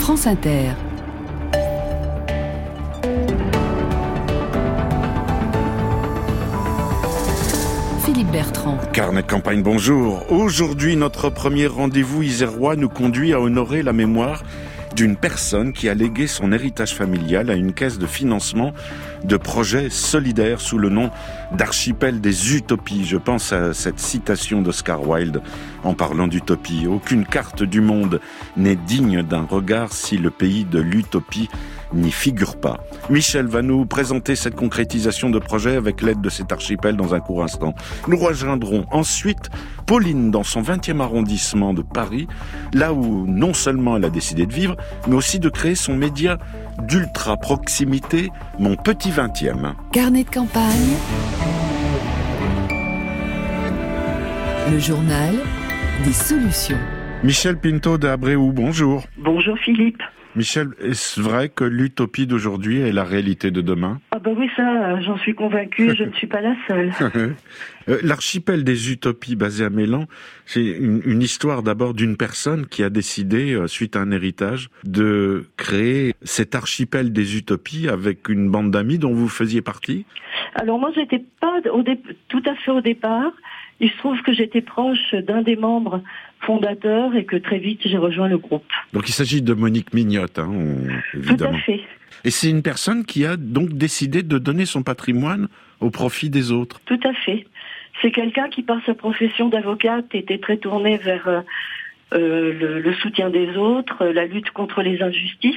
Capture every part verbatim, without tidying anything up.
France Inter. Philippe Bertrand. Carnet de campagne, bonjour. Aujourd'hui, notre premier rendez-vous isérois nous conduit à honorer la mémoire d'une personne qui a légué son héritage familial à une caisse de financement de projets solidaires sous le nom d'Archipel des Utopies. Je pense à cette citation d'Oscar Wilde en parlant d'utopie. Aucune carte du monde n'est digne d'un regard si le pays de l'utopie n'y figure pas. Michel va nous présenter cette concrétisation de projet avec l'aide de cet archipel dans un court instant. Nous rejoindrons ensuite Pauline dans son vingtième arrondissement de Paris, là où non seulement elle a décidé de vivre, mais aussi de créer son média d'ultra proximité, Mon Petit vingtième. Carnet de campagne. Le journal des solutions. Michel Pinto d'Abréou, bonjour. Bonjour Philippe. Michel, est-ce vrai que l'utopie d'aujourd'hui est la réalité de demain ? Ah bah oui, ça, j'en suis convaincue, je ne suis pas la seule. L'archipel des Utopies basé à Mélan, c'est une, une histoire d'abord d'une personne qui a décidé, suite à un héritage, de créer cet archipel des Utopies avec une bande d'amis dont vous faisiez partie ? Alors moi, j'étais pas au dé- tout à fait au départ. Il se trouve que j'étais proche d'un des membres fondateurs et que très vite j'ai rejoint le groupe. Donc il s'agit de Monique Mignotte, hein, on, évidemment. Tout à fait. Et c'est une personne qui a donc décidé de donner son patrimoine au profit des autres. Tout à fait. C'est quelqu'un qui, par sa profession d'avocate, était très tourné vers euh, euh, le, le soutien des autres, la lutte contre les injustices,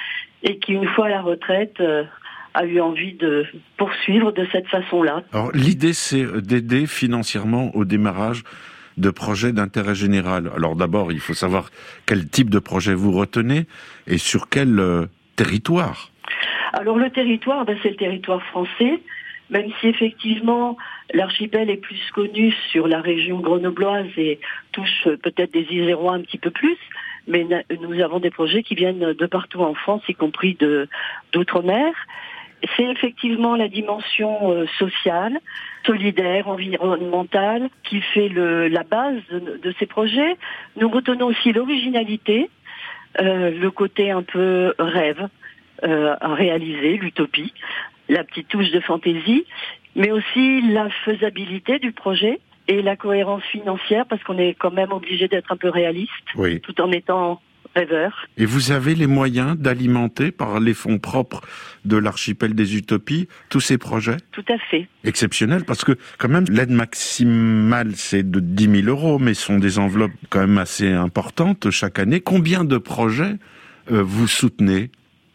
et qui, une fois à la retraite, euh, a eu envie de poursuivre de cette façon-là. Alors l'idée, c'est d'aider financièrement au démarrage de projets d'intérêt général. Alors d'abord, il faut savoir quel type de projet vous retenez et sur quel euh, territoire. Alors le territoire, ben, c'est le territoire français, même si effectivement l'archipel est plus connu sur la région grenobloise et touche peut-être des Isérois un petit peu plus, mais nous avons des projets qui viennent de partout en France, y compris de, d'outre-mer. C'est effectivement la dimension euh, sociale, solidaire, environnementale, qui fait le, la base de, de ces projets. Nous retenons aussi l'originalité, euh, le côté un peu rêve euh, à réaliser, l'utopie, la petite touche de fantaisie, mais aussi la faisabilité du projet et la cohérence financière, parce qu'on est quand même obligé d'être un peu réaliste, oui, tout en étant rêveur. Et vous avez les moyens d'alimenter par les fonds propres de l'archipel des Utopies tous ces projets ? Tout à fait. Exceptionnel, parce que quand même l'aide maximale c'est de dix mille euros, mais ce sont des enveloppes quand même assez importantes chaque année. Combien de projets euh, vous soutenez ?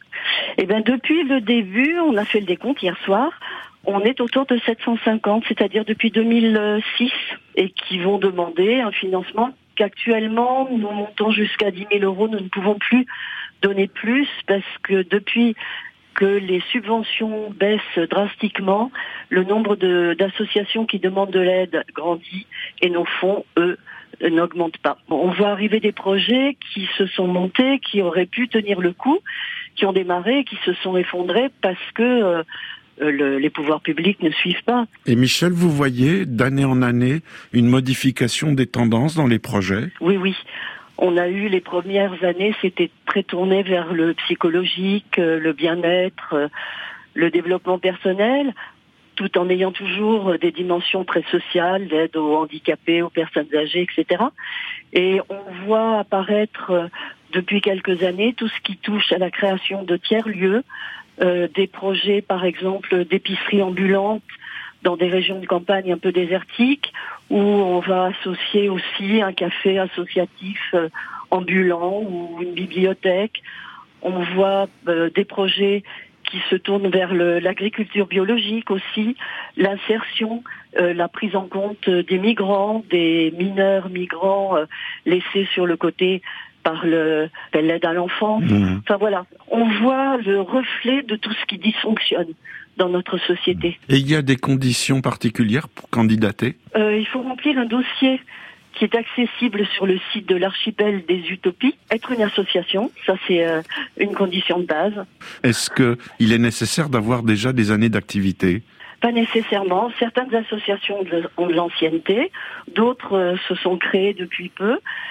Eh bien, depuis le début, on a fait le décompte hier soir, on est autour de sept cent cinquante, c'est-à-dire depuis deux mille six, et qui vont demander un financement qu'actuellement, nous montons jusqu'à dix mille euros, nous ne pouvons plus donner plus, parce que depuis que les subventions baissent drastiquement, le nombre de, d'associations qui demandent de l'aide grandit, et nos fonds, eux, n'augmentent pas. On voit arriver des projets qui se sont montés, qui auraient pu tenir le coup, qui ont démarré, qui se sont effondrés parce que euh, le, les pouvoirs publics ne suivent pas. Et Michel, vous voyez d'année en année une modification des tendances dans les projets ? Oui, oui. On a eu les premières années, c'était très tourné vers le psychologique, le bien-être, le développement personnel, tout en ayant toujours des dimensions très sociales, d'aide aux handicapés, aux personnes âgées, et cetera. Et on voit apparaître depuis quelques années tout ce qui touche à la création de tiers-lieux, euh, des projets par exemple d'épicerie ambulante dans des régions de campagne un peu désertiques, où on va associer aussi un café associatif euh, ambulant ou une bibliothèque. On voit euh, des projets qui se tournent vers le, l'agriculture biologique aussi, l'insertion, euh, la prise en compte des migrants, des mineurs migrants euh, laissés sur le côté par le, l'aide à l'enfance. Mmh. Enfin voilà, on voit le reflet de tout ce qui dysfonctionne dans notre société. Et il y a des conditions particulières pour candidater ? euh, Il faut remplir un dossier qui est accessible sur le site de l'Archipel des Utopies. Être une association, ça c'est euh, une condition de base. Est-ce qu'il est nécessaire d'avoir déjà des années d'activité ? Pas nécessairement. Certaines associations ont de l'ancienneté, d'autres euh, se sont créées depuis peu.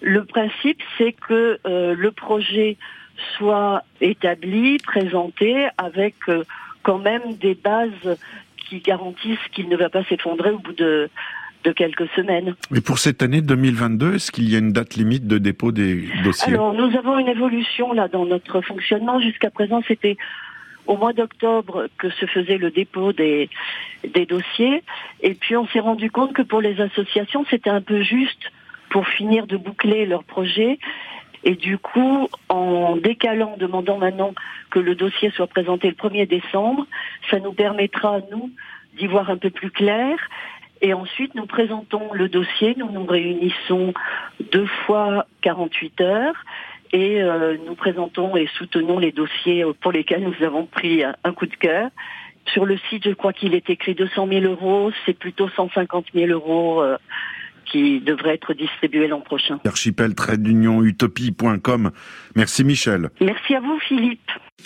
Le principe, c'est que euh, le projet soit établi, présenté, avec euh, quand même des bases qui garantissent qu'il ne va pas s'effondrer au bout de, de quelques semaines. Et pour cette année deux mille vingt-deux, est-ce qu'il y a une date limite de dépôt des dossiers ? Alors, nous avons une évolution là dans notre fonctionnement. Jusqu'à présent, c'était au mois d'octobre que se faisait le dépôt des, des dossiers. Et puis, on s'est rendu compte que pour les associations, c'était un peu juste pour finir de boucler leur projet. Et du coup, en décalant, demandant maintenant que le dossier soit présenté le premier décembre, ça nous permettra, nous, d'y voir un peu plus clair. Et ensuite, nous présentons le dossier, nous nous réunissons deux fois quarante-huit heures et euh, nous présentons et soutenons les dossiers pour lesquels nous avons pris un, un coup de cœur. Sur le site, je crois qu'il est écrit deux cent mille euros, c'est plutôt cent cinquante mille euros euh, qui devraient être distribués l'an prochain. archipel tiret d'union utopie point com. Merci Michel. Merci à vous Philippe.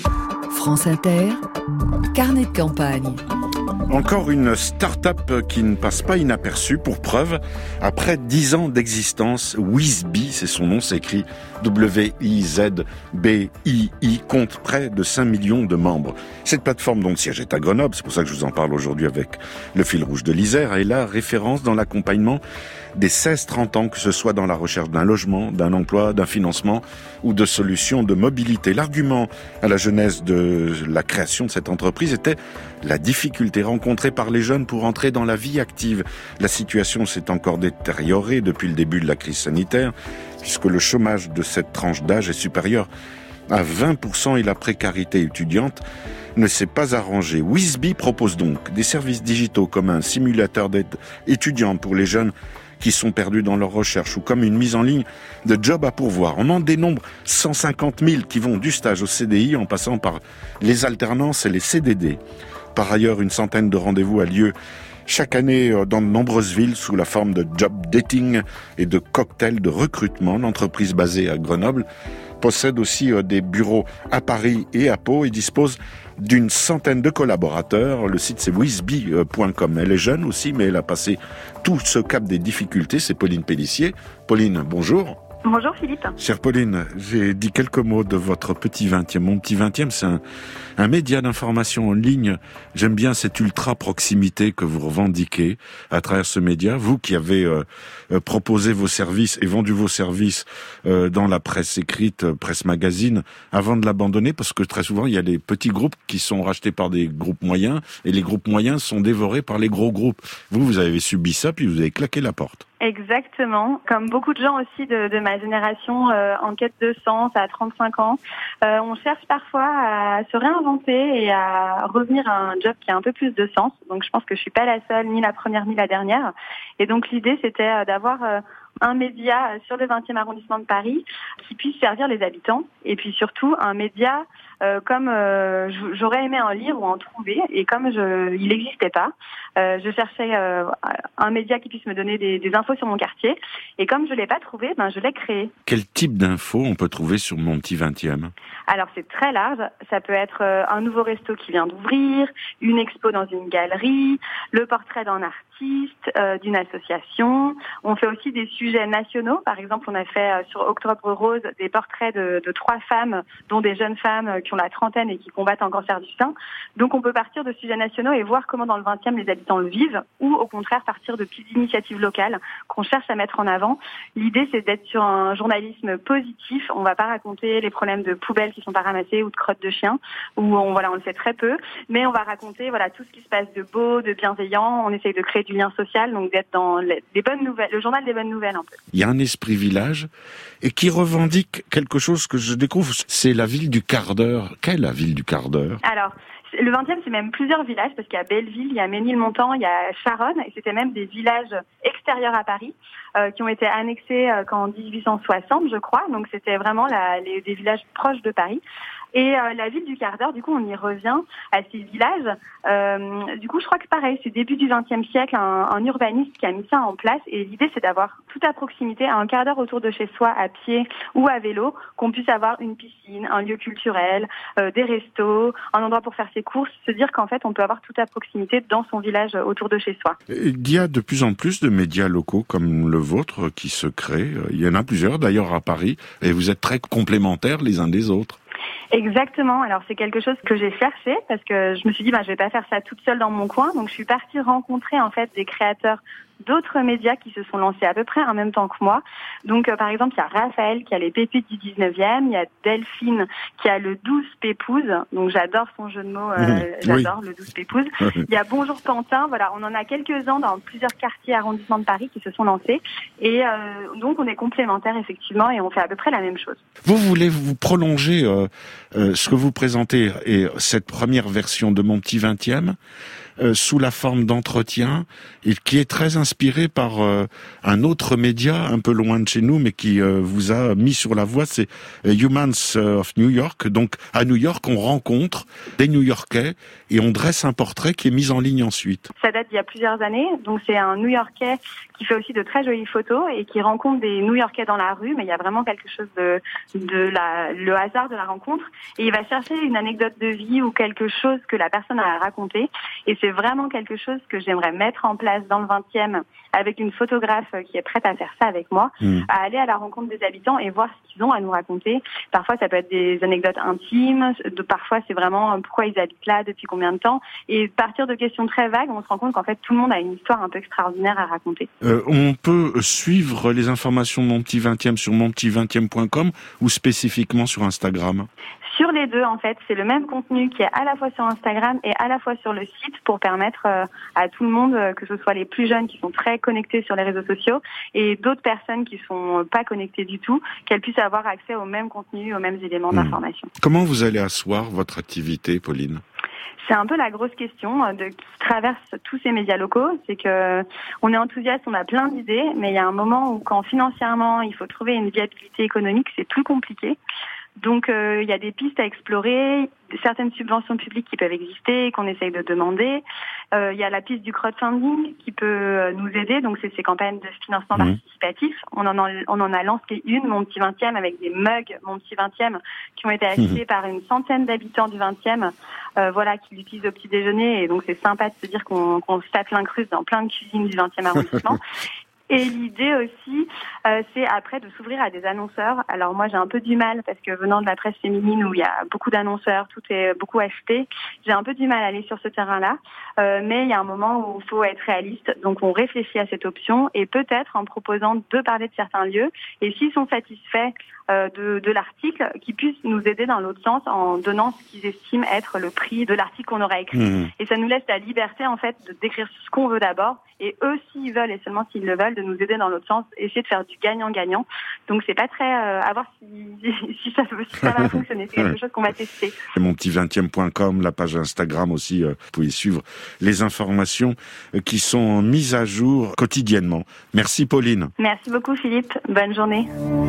France Inter, carnet de campagne. Encore une start-up qui ne passe pas inaperçue. Pour preuve, après dix ans d'existence, WizBee, c'est son nom, s'écrit W I Z B I I, compte près de cinq millions de membres. Cette plateforme dont le siège est à Grenoble, c'est pour ça que je vous en parle aujourd'hui avec le fil rouge de l'Isère, est la référence dans l'accompagnement des seize trente ans, que ce soit dans la recherche d'un logement, d'un emploi, d'un financement ou de solutions de mobilité. L'argument à la genèse de la création de cette entreprise était la difficulté rencontrée par les jeunes pour entrer dans la vie active. La situation s'est encore détériorée depuis le début de la crise sanitaire, puisque le chômage de cette tranche d'âge est supérieur à vingt pour cent et la précarité étudiante ne s'est pas arrangée. WizBee propose donc des services digitaux comme un simulateur d'aide étudiante pour les jeunes qui sont perdus dans leur recherche, ou comme une mise en ligne de jobs à pourvoir. On en dénombre cent cinquante mille qui vont du stage au C D I en passant par les alternances et les C D D. Par ailleurs, une centaine de rendez-vous a lieu chaque année dans de nombreuses villes sous la forme de job dating et de cocktails de recrutement. L'entreprise basée à Grenoble possède aussi des bureaux à Paris et à Pau et dispose d'une centaine de collaborateurs. Le site c'est wizbee point com. Elle est jeune aussi, mais elle a passé tout ce cap des difficultés. C'est Pauline Pellissier. Pauline, bonjour. Bonjour Philippe. Chère Pauline, j'ai dit quelques mots de votre petit vingtième. Mon petit vingtième, c'est un, un média d'information en ligne. J'aime bien cette ultra proximité que vous revendiquez à travers ce média. Vous qui avez euh, proposé vos services et vendu vos services euh, dans la presse écrite, euh, presse magazine, avant de l'abandonner, parce que très souvent il y a des petits groupes qui sont rachetés par des groupes moyens et les groupes moyens sont dévorés par les gros groupes. Vous, vous avez subi ça puis vous avez claqué la porte. Exactement. Comme beaucoup de gens aussi de, de ma génération euh, en quête de sens à trente-cinq ans, euh, on cherche parfois à se réinventer et à revenir à un job qui a un peu plus de sens. Donc je pense que je suis pas la seule, ni la première, ni la dernière. Et donc l'idée, c'était d'avoir euh, un média sur le vingtième arrondissement de Paris qui puisse servir les habitants. Et puis surtout, un média euh, comme euh, j'aurais aimé en lire ou en trouver. Et comme je, il n'existait pas, euh, je cherchais euh, un média qui puisse me donner des, des infos sur mon quartier. Et comme je ne l'ai pas trouvé, ben, je l'ai créé. Quel type d'infos on peut trouver sur mon petit vingtième ? Alors c'est très large, ça peut être un nouveau resto qui vient d'ouvrir, une expo dans une galerie, le portrait d'un artiste, euh, d'une association. On fait aussi des sujets nationaux, par exemple on a fait euh, sur Octobre Rose des portraits de, de trois femmes, dont des jeunes femmes euh, qui ont la trentaine et qui combattent un cancer du sein. Donc on peut partir de sujets nationaux et voir comment dans le vingtième les habitants le vivent, ou au contraire partir de petites initiatives locales qu'on cherche à mettre en avant. L'idée c'est d'être sur un journalisme positif, on ne va pas raconter les problèmes de poubelles qui sont pas ramassées ou de crottes de chiens, où on, voilà, on le fait très peu, mais on va raconter voilà, tout ce qui se passe de beau, de bienveillant, on essaye de créer du lien social, donc d'être dans les, des bonnes nouvelles, le journal des bonnes nouvelles un peu. Il y a un esprit village et qui revendique quelque chose que je découvre, c'est la ville du quart d'heure. Quelle est la ville du quart d'heure ? Alors, le vingtième, c'est même plusieurs villages, parce qu'il y a Belleville, il y a Ménilmontant, il y a Charonne, et c'était même des villages extérieurs à Paris, euh, qui ont été annexés euh, qu'en dix-huit cent soixante, je crois, donc c'était vraiment la, les, des villages proches de Paris. Et euh, la ville du quart d'heure, du coup, on y revient à ces villages. Euh, du coup, je crois que pareil, c'est début du vingtième siècle, un, un urbaniste qui a mis ça en place. Et l'idée, c'est d'avoir tout à proximité, à un quart d'heure autour de chez soi, à pied ou à vélo, qu'on puisse avoir une piscine, un lieu culturel, euh, des restos, un endroit pour faire ses courses, se dire qu'en fait, on peut avoir tout à proximité dans son village autour de chez soi. Il y a de plus en plus de médias locaux comme le vôtre qui se créent. Il y en a plusieurs d'ailleurs à Paris et vous êtes très complémentaires les uns des autres. Exactement. Alors c'est quelque chose que j'ai cherché parce que je me suis dit bah je vais pas faire ça toute seule dans mon coin. Donc je suis partie rencontrer en fait des créateurs d'autres médias qui se sont lancés à peu près en même temps que moi. Donc euh, par exemple, il y a Raphaël qui a les pépites du dix-neuvième, il y a Delphine qui a le douze Pépouze. Donc j'adore son jeu de mots, euh, mmh, j'adore oui. le douze Pépouze. Il y a Bonjour Pantin, voilà, on en a quelques-uns dans plusieurs quartiers arrondissements de Paris qui se sont lancés et euh, donc on est complémentaires effectivement et on fait à peu près la même chose. Vous voulez vous prolonger euh, euh, ce que vous présentez et cette première version de Mon Petit Vingtième Euh, sous la forme d'entretien et qui est très inspiré par euh, un autre média un peu loin de chez nous mais qui euh, vous a mis sur la voie, c'est Humans of New York. Donc à New York, on rencontre des New-Yorkais et on dresse un portrait qui est mis en ligne ensuite. Ça date d'il y a plusieurs années, donc c'est un New-Yorkais qui fait aussi de très jolies photos et qui rencontre des New-Yorkais dans la rue, mais il y a vraiment quelque chose de, de la, le hasard de la rencontre et il va chercher une anecdote de vie ou quelque chose que la personne a à raconter et c'est vraiment quelque chose que j'aimerais mettre en place dans le vingtième avec une photographe qui est prête à faire ça avec moi, mmh. à aller à la rencontre des habitants et voir ce qu'ils ont à nous raconter. Parfois, ça peut être des anecdotes intimes, de, parfois c'est vraiment pourquoi ils habitent là, depuis combien de temps. Et partir de questions très vagues, on se rend compte qu'en fait, tout le monde a une histoire un peu extraordinaire à raconter. Euh, on peut suivre les informations de Mon Petit Vingtième sur mon petit vingtième point com ou spécifiquement sur Instagram? Sur les deux, en fait, c'est le même contenu qui est à la fois sur Instagram et à la fois sur le site pour permettre euh, à tout le monde, euh, que ce soit les plus jeunes qui sont très connectés sur les réseaux sociaux et d'autres personnes qui sont pas connectées du tout, qu'elles puissent avoir accès au même contenu, aux mêmes éléments mmh. d'information. Comment vous allez asseoir votre activité, Pauline ? C'est un peu la grosse question de, qui traverse tous ces médias locaux, c'est que on est enthousiaste, on a plein d'idées, mais il y a un moment où quand financièrement il faut trouver une viabilité économique, c'est plus compliqué. Donc euh, il y a des pistes à explorer, certaines subventions publiques qui peuvent exister, qu'on essaye de demander. Euh, il y a la piste du crowdfunding qui peut nous aider, donc c'est ces campagnes de financement mmh. participatif. On en, a, on en a lancé une, Mon Petit Vingtième, avec des mugs Mon Petit Vingtième qui ont été achetés mmh. par une centaine d'habitants du vingtième, euh, voilà, qui l'utilisent au petit déjeuner. Et donc c'est sympa de se dire qu'on, qu'on se tape l'incruste dans plein de cuisines du vingtième arrondissement. Et l'idée aussi, euh, c'est après de s'ouvrir à des annonceurs. Alors moi, j'ai un peu du mal parce que venant de la presse féminine où il y a beaucoup d'annonceurs, tout est beaucoup acheté, j'ai un peu du mal à aller sur ce terrain-là. Euh, mais il y a un moment où il faut être réaliste. Donc on réfléchit à cette option et peut-être en proposant de parler de certains lieux. Et s'ils sont satisfaits euh, de, de l'article, qu'ils puissent nous aider dans l'autre sens en donnant ce qu'ils estiment être le prix de l'article qu'on aura écrit. Mmh. Et ça nous laisse la liberté en fait de décrire ce qu'on veut d'abord. Et eux, s'ils veulent, et seulement s'ils le veulent, de nous aider dans l'autre sens, essayer de faire du gagnant-gagnant. Donc c'est pas très... Euh, à voir si, si, ça, si ça va fonctionner. C'est quelque chose qu'on va tester. mon petit vingtième point com, la page Instagram aussi, euh, vous pouvez suivre les informations qui sont mises à jour quotidiennement. Merci Pauline. Merci beaucoup Philippe. Bonne journée.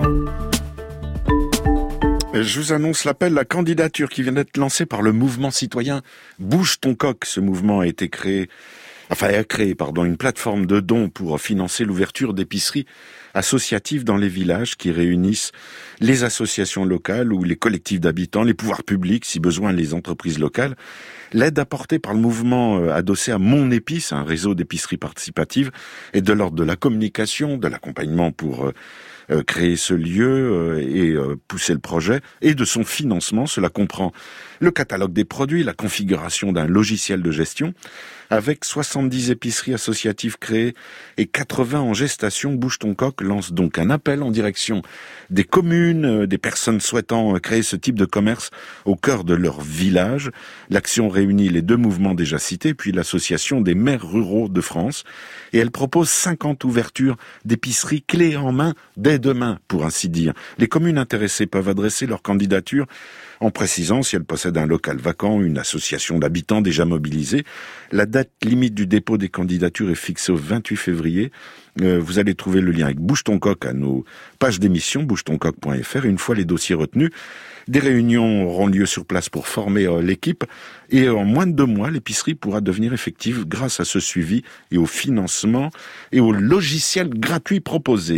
Je vous annonce l'appel, la candidature qui vient d'être lancée par le mouvement citoyen Bouge ton coq. Ce mouvement a été créé Enfin, a créé, pardon, une plateforme de dons pour financer l'ouverture d'épiceries associatives dans les villages qui réunissent les associations locales ou les collectifs d'habitants, les pouvoirs publics, si besoin les entreprises locales. L'aide apportée par le mouvement adossé à Mon Épice, un réseau d'épiceries participatives, est de l'ordre de la communication, de l'accompagnement pour euh, créer ce lieu euh, et euh, pousser le projet, et de son financement. Cela comprend le catalogue des produits, la configuration d'un logiciel de gestion. Avec soixante-dix épiceries associatives créées et quatre-vingts en gestation, Bouge ton coq lance donc un appel en direction des communes, des personnes souhaitant créer ce type de commerce au cœur de leur village. L'action réunit les deux mouvements déjà cités, puis l'association des maires ruraux de France. Et elle propose cinquante ouvertures d'épiceries clés en main dès dès demain, pour ainsi dire. Les communes intéressées peuvent adresser leur candidature en précisant si elles possèdent un local vacant, une association d'habitants déjà mobilisée. La date limite du dépôt des candidatures est fixée au vingt-huit février. Euh, vous allez trouver le lien avec Bouge ton coq à nos pages d'émission, bouge ton coq point f r. Une fois les dossiers retenus, des réunions auront lieu sur place pour former euh, l'équipe. Et en moins de deux mois, l'épicerie pourra devenir effective grâce à ce suivi et au financement et au logiciel gratuit proposé.